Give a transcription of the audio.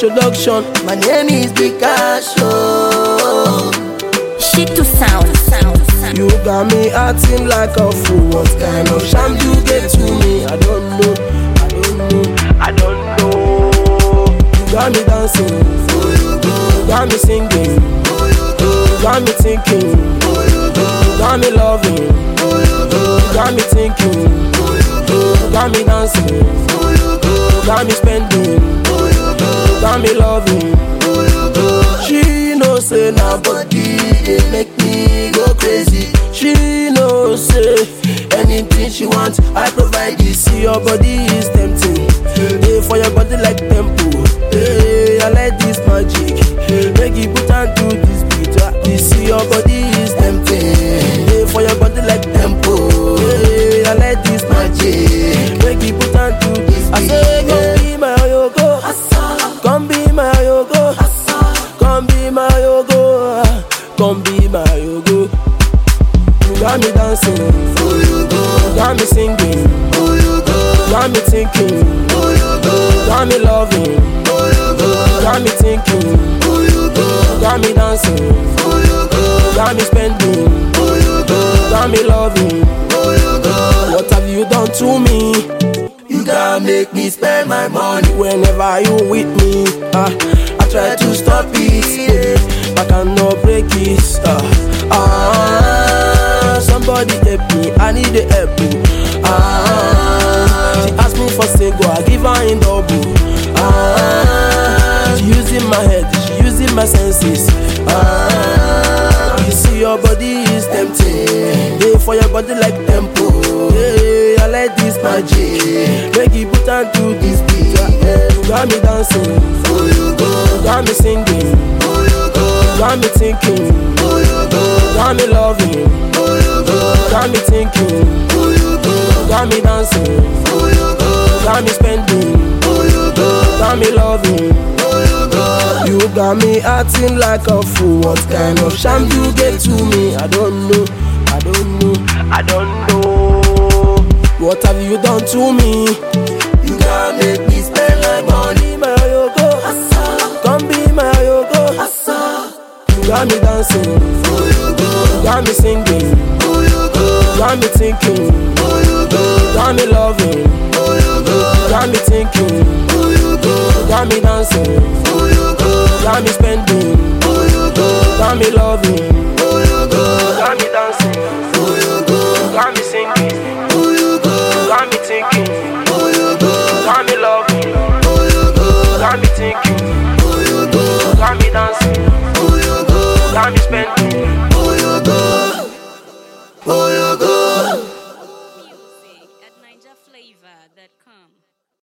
introduction. My name is Picasso. Shit to sound. You got me acting like a fool. What kind of sham you get to me? I don't know. You got me dancing, you got me singing, you got me thinking, you got me loving, you got me thinking, you got me dancing, you got me spending, you got me loving. She knows say nobody they make me go crazy. She knows say anything she wants I provide it. See your body is tempting, hey, for your body like tempo. Hey, I like this magic, make you put on to this beat. You see your body is tempting, hey, for your body like tempo. Hey, I like this magic, make you put on to this beat. I say come be my yogo, come be my yogo, come be my yogo, come be my yogo. You got me dancing, you got me singing, you got me thinking, you got me loving, you got me thinking, you got me dancing, you got me spending, you got me loving. What have you done to me? You gotta make me spend my money. Whenever you with me, I try to stop it, I cannot break it. Somebody help me, I need the help. She asked me for single, I give her in double. She using my head, she using my senses. You see your body is tempting, hey, for your body like tempo. Hey, I like this magic, make you put on to this beat. You got me dancing, you got me singing, you got me thinking, you got me loving, you got me thinking, you got me dancing, you got me spending, you got me loving. You got me acting like a fool. What kind of sham you get to me? I don't know. What have you done to me? You gotta make me spend my money. My yogo, come be my yogo. You got me dancing, you got me singing, you got me thinking, you got me loving, you got me thinking, you got me dancing,